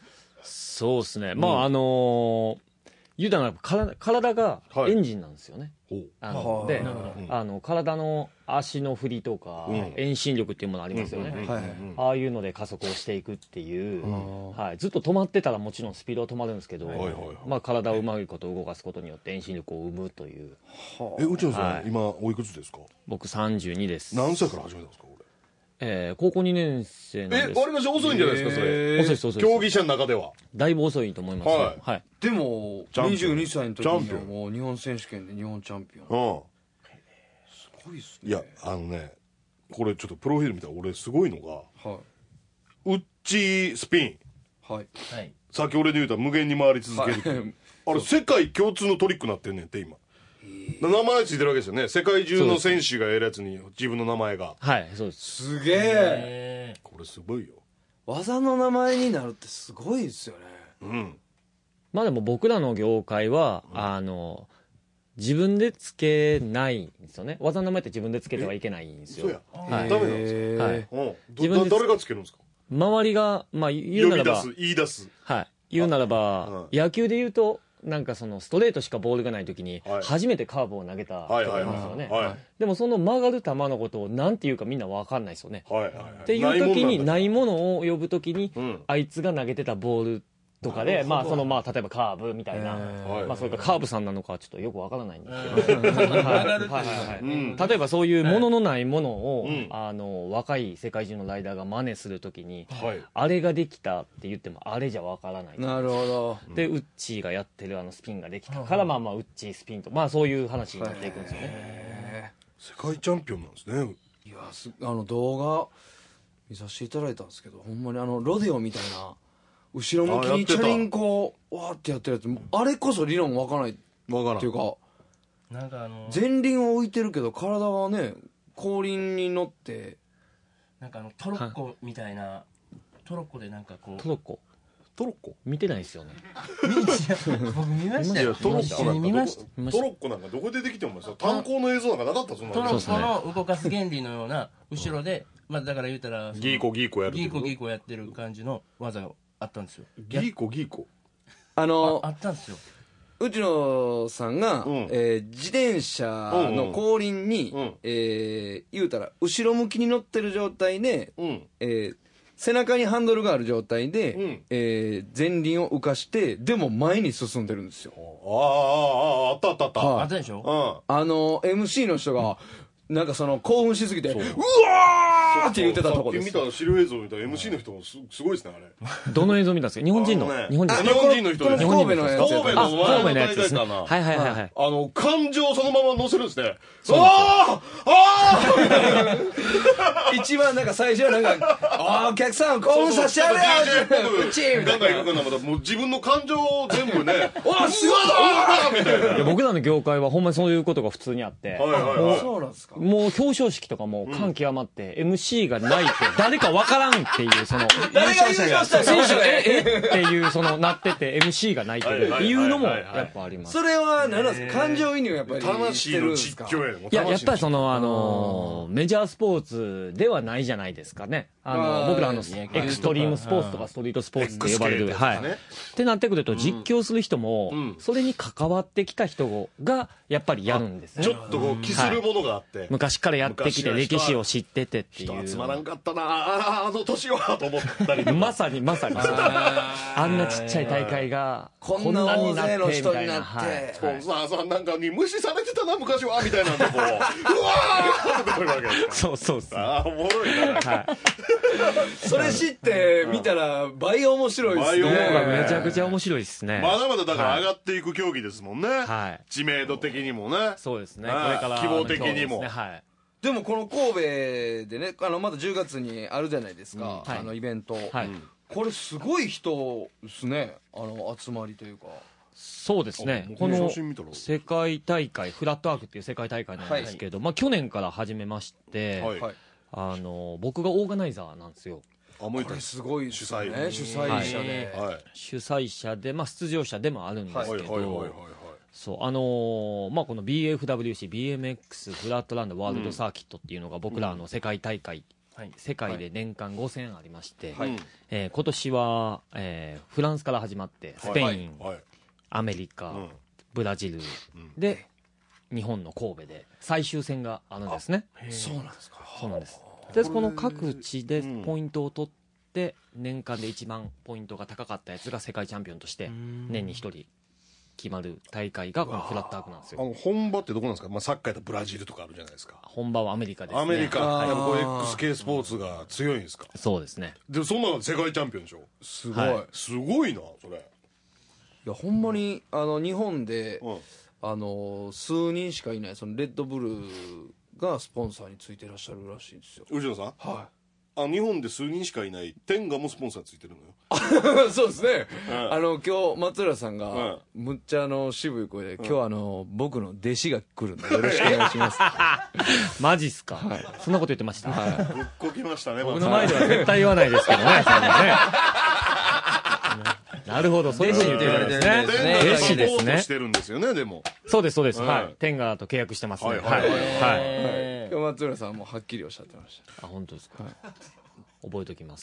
そうですね、まあ言うたら体がエンジンなんですよね、で体の足の振りとか、遠心力っていうものありますよね、ああいうので加速をしていくっていう、ずっと止まってたらもちろんスピードは止まるんですけど、まあ、体をうまいこと動かすことによって遠心力を生むという。 内野さん、今おいくつですか？ 僕32です。 何歳から始めたんですか？ 高校2年生なんです。 割りまし遅いんじゃないですか、それ。 遅いです。 競技者の中ではだいぶ遅いと思います、はい。 でも22歳の時にはもう日本選手権で日本チャンピオン。すごいっすね。 いやこれちょっとプロフィール見たら俺すごいのが、ウッチスピン、さっき俺で言うたら無限に回り続ける、あれ世界共通のトリックになってんねんって今。名前ついてるわけですよね。世界中の選手がやるやつに自分の名前が。 はい、そうです。 すげえ。 これすごいよ。 技の名前になるってすごいですよね。 まあでも僕らの業界は、自分でつけないんですよね。技の名前って自分でつけてはいけないんですよ。 そうや。ダメなんですか？はい。誰がつけるんですか？ 周りが、まあ言うならば。 言い出す。 はい。言うならば、野球で言うと、なんかそのストレートしかボールがない時に初めてカーブを投げたとかいますよね。でもその曲がる球のことを何て言うかみんな分かんないですよね。っていう時にないものを呼ぶ時にあいつが投げてたボールとかで、例えばカーブみたいな、それからカーブさんなのかちょっとよくわからないんですけど、例えばそういうもののないものを、若い世界中のライダーが真似するときに、あれができたって言ってもあれじゃわからない。 なるほど。 でウッチーがやってるスピンができたから、ウッチースピンと、そういう話になっていくんですよね。 世界チャンピオンなんですね。 いや動画見させていただいたんですけど、ほんまにロデオみたいな後ろ向きにチャリンコをわーってやってるやつ、あれこそ理論わからないっていうか、 なんか前輪を置いてるけど体はね後輪に乗って、 なんかトロッコみたいな、トロッコでなんかこうトロッコ見てないですよね。 僕見ましたよ。 トロッコなんかどこでできても炭鉱の映像なんかなかった。そんなトロッコの動かす原理のような後ろで、だから言うたらギーコやる、 ギーコやってる感じの技があったんですよ。 ギーコあったんですよ。 内野さんが、自転車の後輪に、言うたら後ろ向きに乗ってる状態で、背中にハンドルがある状態で、前輪を浮かしてでも前に進んでるんですよ。 あったあったでしょ。 MC の人がなんか興奮しすぎてうわーって言ってたとこです。 さっき見た資料映像見たら MC の人もすごいですね、あれ。 どの映像見たんですか？日本人の人の人です。 神戸の神戸のやつですね。はい。 感情そのまま乗せるんですね。 一番なんか最初はなんかお客さん興奮させてやれよ、チームガンガン行くからまたもう自分の感情を全部ねおすごいみたいな。 僕らの業界はほんまにそういうことが普通にあって、 そうなんですか。 もう表彰式とかも感極まって MC がないって誰かわからんっていう誰が優勝した選手がっていうなってて MC がないっていうのもやっぱあります。 それは何なんですか？感情移入やっぱり魂の実況やね。 いややっぱりメジャースポーツではないじゃないですかね。僕らエクストリームスポーツとかストリートスポーツって呼ばれる、ってなってくると実況する人もそれに関わってきた人がやっぱりやるんですね。 ちょっと気するものがあって、 昔からやってきて歴史を知っててっていう。 人集まらんかったなあの年はと思ったりまさにあんなちっちゃい大会がこんな大勢の人になって、 スポンサーさんなんかに無視されてたな昔はみたいなのこううわーってくるわけですか。 そうおもろいな。 それ知って見たら倍面白いですね。 めちゃくちゃ面白いですね。 まだまだだから上がっていく競技ですもんね。知名度的にもね。 そうですね。これから希望的にも。 でもこの神戸でね、まだ10月にあるじゃないですか、イベント。これすごい人ですね、集まりというか。 そうですね。この世界大会フラットアークっていう世界大会なんですけど、去年から始めまして、僕がオーガナイザーなんですよ。 これすごい主催者で、 主催者で出場者でもあるんですけど、そうこの BFWC BMX フラットランドワールドサーキットっていうのが僕ら世界大会世界で年間5000ありまして、今年は、フランスから始まってスペイン、アメリカ、ブラジルで日本の神戸で最終戦があるんですね。 そうなんですか。 そうなんです。でこの各地でポイントを取って年間で一番ポイントが高かったやつが世界チャンピオンとして年に1人決まる大会がこのフラットアークなんですよ。 本場ってどこなんですか？まあ、サッカーやったらブラジルとかあるじゃないですか。 本場はアメリカですね。 アメリカ。やっぱこれ XK スポーツが強いんですか？ そうですね。 でそんなの世界チャンピオンでしょ。 すごい、 すごいなそれ。 いやほんまに日本で、数人しかいないそのレッドブルがスポンサーについてらっしゃるらしいんですよ。 内野さん、日本で数人しかいないテンガもスポンサーついてるのよ。そうですね、今日松浦さんが、むっちゃ渋い声で、今日僕の弟子が来るんでよろしくお願いしますマジっすか、そんなこと言ってました。 ぶっこきましたね。 僕の前では絶対言わないですけどね。そんなねなるほど、そういうふうに言ってるんですね。 弟子ですね。してるんですよね。でもそうですそうです。テンガと契約してますね。 今日松浦さんもはっきりおっしゃってました。 あ、本当ですか。覚えておきます。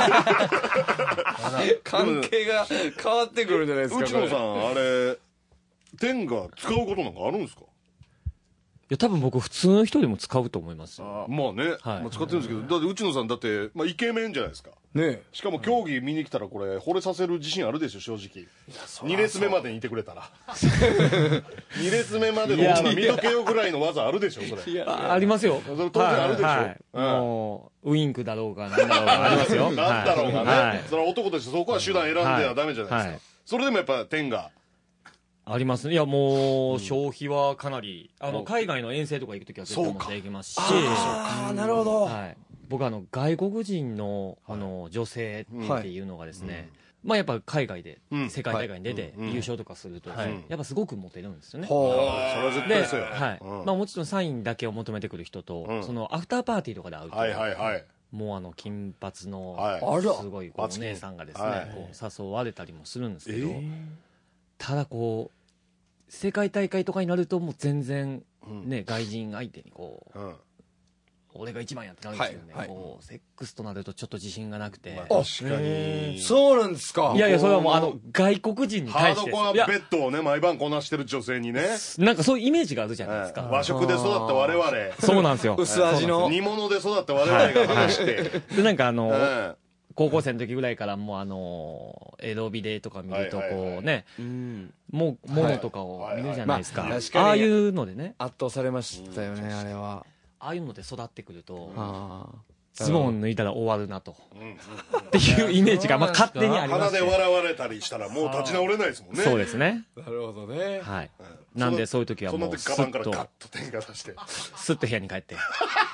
関係が変わってくるんじゃないですか。 内野さんあれテンガ使うことなんかあるんですか？ いや多分僕普通の人でも使うと思いますよ。 まあね、使ってるんですけど、だって内野さんだって、イケメンじゃないですかね。しかも競技見に来たらこれ惚れさせる自信あるでしょ正直。2列目までにいてくれたら2列目までの女見とけよぐらいの技あるでしょそれ。 ありますよ。 それ当然あるでしょ。 もうウインクだろうがなんだろうがありますよ。 なんだろうがね。それは男としてそこは手段選んではダメじゃないですか。それでもやっぱテンガありますね。いやもう消費はかなり海外の遠征とか行くときは絶対持っていきますし。 ああなるほど。 僕外国人の女性っていうのがですね、まあやっぱ海外で世界大会に出て優勝とかするとやっぱすごくモテるんですよね。 それは絶対そうよ。 まあもちろんサインだけを求めてくる人とそのアフターパーティーとかで会うともう金髪のすごいお姉さんがですね誘われたりもするんですけど、ただ世界大会とかになるともう全然ね外人相手に俺が一番やってなるんですよね。セックスとなるとちょっと自信がなくて。 確かにそうなんですか。 いやいやそれはもう外国人に対してハードコアベッドをね毎晩こなしてる女性にね、 なんかそういうイメージがあるじゃないですか。 和食で育った我々。 そうなんですよ。 薄味の煮物で育った我々が話してでなんか高校生の時ぐらいからもうエロビデとか見るとねもう物とかを見るじゃないですか。ああいうのでね圧倒されましたよね。あれはああいうので育ってくるとズボン脱いだら終わるなとっていうイメージが勝手にあります。 鼻で笑われたりしたらもう立ち直れないですもんね。 そうですね。 なるほどね。 はい。なんでそういう時はもうその時カバンからカッと点が出してスッと部屋に帰って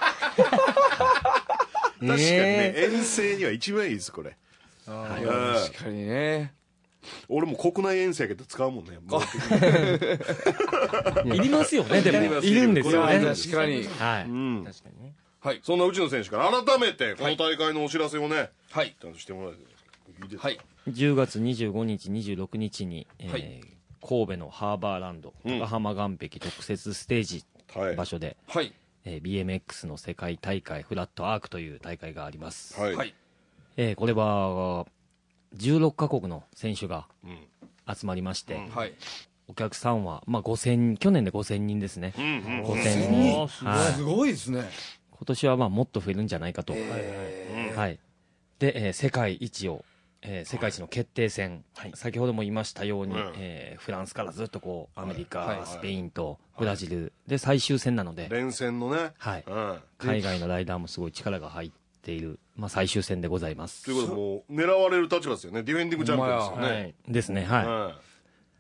確かにね遠征には一番いいですこれ。 確かにね。 俺も国内遠征やけど使うもんね。 いりますよね。でもいるんですよね。 確かに。 はい。確かにね。 はい。そんな内野選手から改めてこの大会のお知らせをね、 はいしてもらっていいですか。 はい。 10月25日26日に神戸のハーバーランド高浜岸壁特設ステージ場所で BMX の世界大会フラットアークという大会があります。はい。これは16カ国の選手が集まりまして、お客さんは、去年で5000人ですね。5000人。 すごいですね。 今年はもっと増えるんじゃないかと。はい。で、世界一の決定戦、先ほども言いましたように、フランスからずっとアメリカ、スペインとブラジルで最終戦なので、 連戦のね、 海外のライダーもすごい力が入っている、最終戦でございます。 ということでもう狙われる立場ですよね。ディフェンディングチャンピオンですよね。 ですね。はい。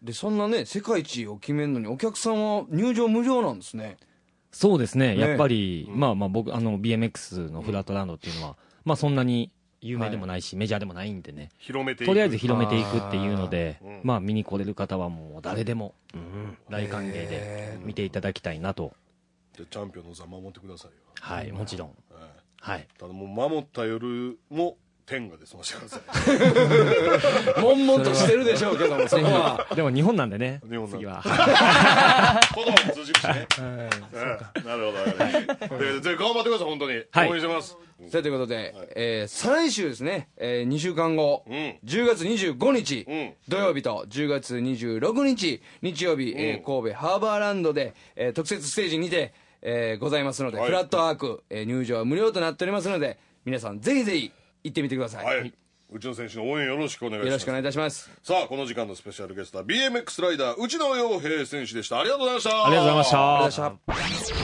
でそんなね世界一を決めるのにお客さんは入場無料なんですね。 そうですね。やっぱり僕BMX のフラットランドっていうのはそんなに有名でもないし、メジャーでもないんでね、とりあえず広めていくっていうので、見に来れる方はもう誰でも大歓迎で見ていただきたいなと。 チャンピオンの座守ってくださいよ。 はい、もちろん。はい。 ただもう守った夜も天下で済ましてください。 悶々としてるでしょうけども、そこは。 でも日本なんでね、 日本なんで次は。 言葉も通じるしね。なるほど。ぜひ頑張ってください、本当に。応援してます。 ということで、再来週ですね、2週間後、10月25日、土曜日と10月26日、日曜日、神戸ハーバーランドで、特設ステージにて、ございますので、フラットアーク、入場は無料となっておりますので、皆さんぜひぜひ行ってみてください。 はい。内野選手の応援よろしくお願いします。 よろしくお願いいたします。 さあ、この時間のスペシャルゲストは BMX ライダー内野洋平選手でした。ありがとうございました。 ありがとうございました。 ありがとうございました。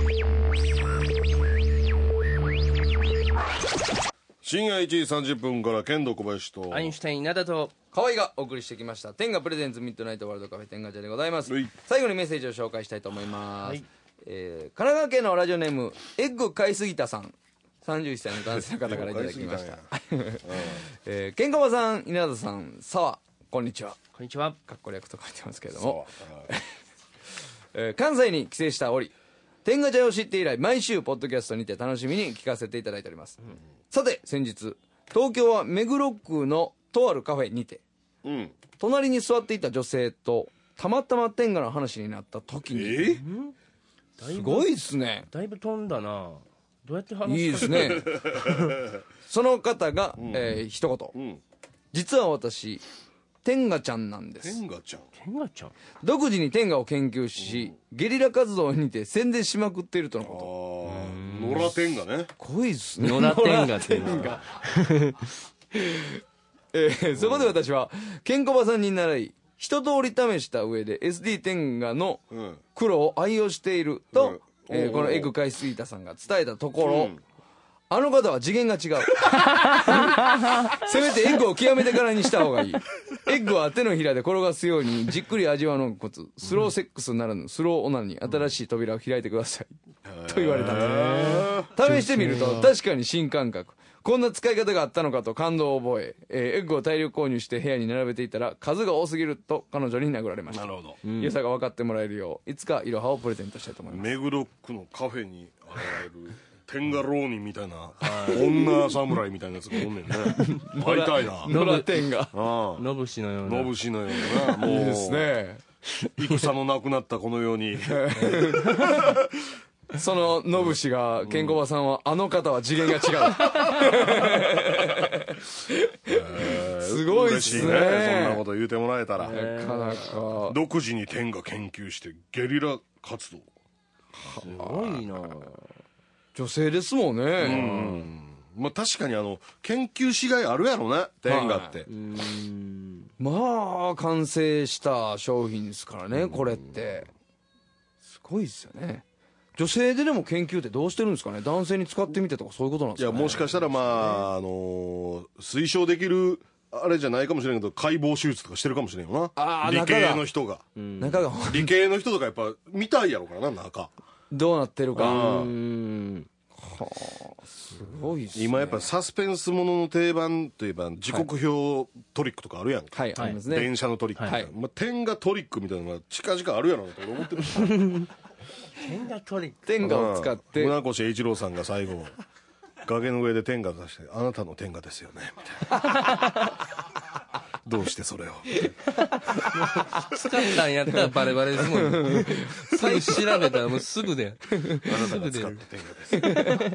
深夜1時30分から剣道小林とアインシュタイン灘と河合がお送りしてきました天下プレゼンツミッドナイトワールドカフェ天下茶でございます。最後にメッセージを紹介したいと思います。神奈川県のラジオネームエッグ買いすぎたさん、31歳の男性の方からいただきました。ケンコバさん、稲田さん、澤、こんにちは。 こんにちは。 かっこ略と書いてますけれども、関西に帰省した折、天下茶を知って以来毎週ポッドキャストにて楽しみに聞かせていただいております。さて先日東京は目黒区のとあるカフェにて、隣に座っていた女性とたまたま天下の話になった時に、すごいですね。 だいぶ飛んだな。どうやって話いいですね。その方が、一言、実は私天下ちゃんなんです。 天下ちゃん。 天下ちゃん。 独自に天下を研究し、ゲリラ活動にて宣伝しまくっているとのこと。 野良天下ね。 濃いっすね。 野良天下っていうのが。 そこで私はケンコバさんに習い一通り試した上で SD 天下の黒を愛用していると、このエッグ買いすぎたさんが伝えたところ、あの方は次元が違う。せめてエッグを極めてからにした方がいい。エッグは手のひらで転がすようにじっくり味わうのがコツ。スローセックスならぬスローオナに新しい扉を開いてください。と言われたんです。試してみると確かに新感覚。こんな使い方があったのかと感動を覚え、エッグを大量購入して部屋に並べていたら数が多すぎると彼女に殴られました。なるほど。良さが分かってもらえるよういつかイロハをプレゼントしたいと思います。 目黒区のカフェに現れる天下浪人みたいな女侍みたいなやつがおんねんね。会いたいな。 野良天下。 野節のような。 野節のような。もういいですね。戦のなくなったこのように。 その野節がケンコバさんは、あの方は次元が違う。すごいっすね。 そんなこと言うてもらえたら。 なかなか。 独自に天下研究してゲリラ活動。 すごいな。 女性ですもんね。 まあ確かに研究しがいあるやろね、天下って。 まあ完成した商品ですからね、これってすごいですよね。女性でも研究ってどうしてるんですかね。男性に使ってみてとかそういうことなんですかね。 いやもしかしたらまあ推奨できるあれじゃないかもしれんけど解剖手術とかしてるかもしれんよな。理系の人が中が理系の人とかやっぱ見たいやろからな、中どうなってるか。はあ、すごいっすね。 今やっぱサスペンスものの定番といえば時刻表トリックとかあるやんか。 はい、ありますね。 電車のトリックみたいな、まあ、天下トリックみたいなのが近々あるやろなと思ってる。 天下トリック。 天下を使って船越英一郎さんが最後崖の上で天下出して「あなたの天下ですよね」みたいな。どうしてそれを使ったんやったらバレバレですもん。すぐ調べたらもうすぐで。 あなたが使った天下です。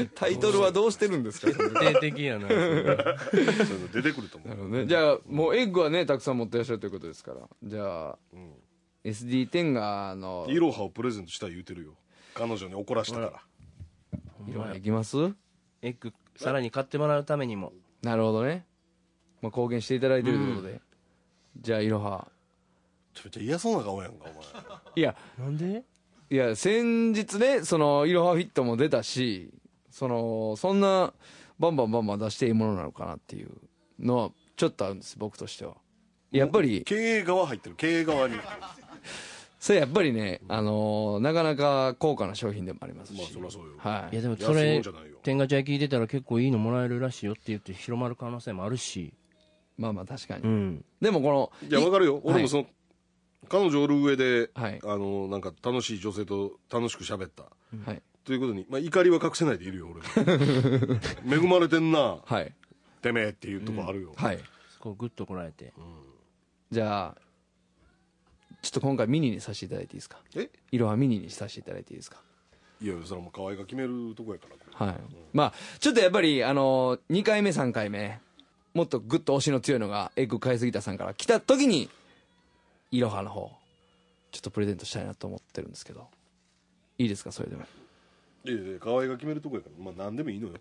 タイトルはどうしてるんですか。 徹底的やな。そういうの出てくると思う。 なるほどね。じゃあもうエッグはねたくさん持ってらっしゃるということですから、じゃあ、SD 天下のイロハをプレゼントしたい言うてるよ、彼女に怒らしたから。 イロハいきます。 エッグさらに買ってもらうためにも。 なるほどね。まあ、貢献していただいてるということで、じゃあイロハ。 めっちゃ嫌そうな顔やんかお前。 いやなんで。 いや先日ねそのイロハフィットも出たし、そんなバンバン出していいものなのかなっていうのはちょっとあるんです、僕としては。やっぱり経営側入ってる、経営側に。 それやっぱりね、なかなか高価な商品でもありますし。 まあそりゃそうよ。 はい。 いやでもそれ天下茶聞いてたら結構いいのもらえるらしいよって言って広まる可能性もあるし。 まあまあ確かに。でもこのいや分かるよ。俺もその彼女おる上でなんか楽しい女性と楽しく喋った。はい。ということにまあ怒りは隠せないでいるよ俺。恵まれてんな。はい。てめえっていうとこあるよ。はい。 こうグッとこられて、 じゃあちょっと今回ミニにさせていただいていいですか。いろはミニにさせていただいていいですか。 いやそれはもう河合が決めるとこやからはい、まあちょっとやっぱり2回目3回目もっとグッと推しの強いのがエッグ買いすぎたさんから来た時にいろはの方ちょっとプレゼントしたいなと思ってるんですけど、いいですか。それでもいや河合が決めるとこやから、まあ何でもいいのよ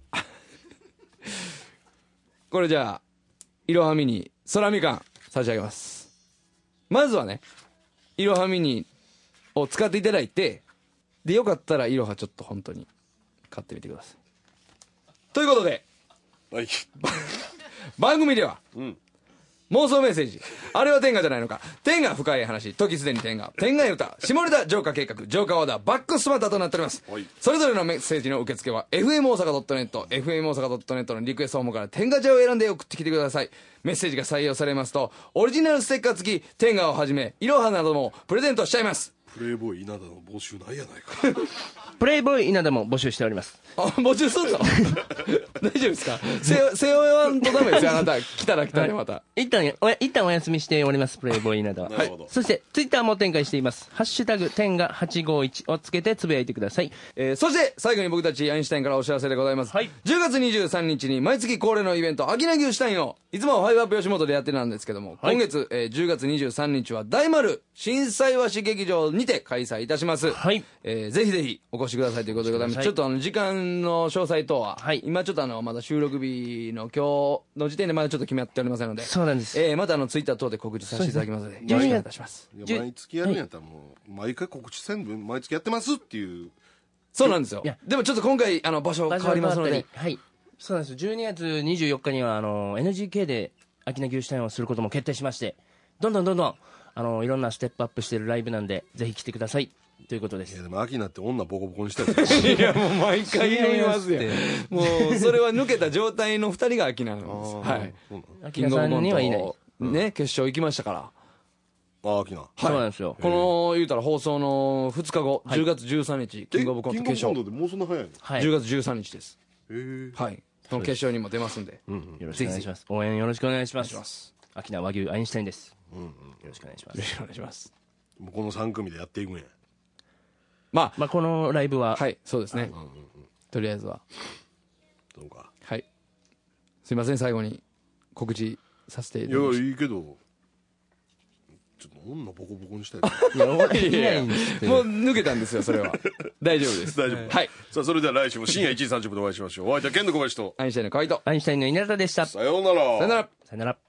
これじゃあいろはミニ空みかん差し上げます。まずはねいろはミニを使っていただいて、でよかったらいろはちょっと本当に買ってみてください。ということで、 はい、 番組では、妄想メッセージ、あれは天下じゃないのか、天下深い話、時すでに天下、天下歌、下ネタ浄化計画、浄化オーダー、バックスマタとなっております。それぞれのメッセージの受付は FM 大阪 .net、FM 大阪 .net のリクエストフォームから天下茶を選んで送ってきてください。メッセージが採用されますとオリジナルステッカー付き天下をはじめいろはなどもプレゼントしちゃいます。 プレイボーイ稲田の募集ないやないかプレイボーイ稲田も募集しております。 募集するの大丈夫ですか。背負わんとダメですよ、あなた来たらね、また一旦お休みしております、プレイボーイ稲田は。はい、そしてツイッターも展開しています。ハッシュタグ天が851をつけてつぶやいてください。 そして最後に僕たちアインシュタインからお知らせでございます。はい、10月23日に毎月恒例のイベントアキナギューシュタインをいつもは5アップ吉本でやってたんですけども、今月、10月23日は大丸心斎橋劇場にて開催いたします。はい、ぜひぜひお越しくださいということでございます。ちょっと時間の詳細等は、今ちょっとまだ収録日の今日の時点でまだちょっと決まっておりませんので、 そうなんです。 またツイッター等で告知させていただきますので、よろしくお願いいたします。 毎月やるんやったらもう毎回告知せん分毎月やってますっていう。 そうなんですよ。でもちょっと今回場所変わりますので、 はい、そうなんです。12月24日にはNGK でアキナギューシュタインをすることも決定しまして、どんどんいろんなステップアップしてるライブなんでぜひ来てくださいということです。 いやでもアキナって女ボコボコにしてるいやもう毎回言いますよ。もうそれは抜けた状態の2人がアキナなんです。はい。 アキナさんにはいないね、決勝行きましたから。 アキナ。 そうなんですよ。 この言うたら放送の2日後、10月13日キングオブコント決勝。 キングオブコントでもうそんな早いの ？10月13日です。 はい。 その決勝にも出ますんで、 よろしくお願いします。応援よろしくお願いします。アキナ和牛アインシュタインです。よろしくお願いします。 よろしくお願いします。 もうこの3組でやっていくんや。 まあこのライブは、 はい、そうですね。とりあえずは。 そうか。 はい。すいません、最後に告知させていただきます。 いやいいけど。ちょっと女ボコボコにしたい。 いや、俺いないんですもう抜けたんですよ、それは。大丈夫です。 大丈夫。 はい。 さあ、それでは来週も深夜1時30分でお会いしましょう。お相手はケンの小林と。 アインシュタインの海斗。 アインシュタインの稲田でした。 さようなら。 さよなら。 さよなら。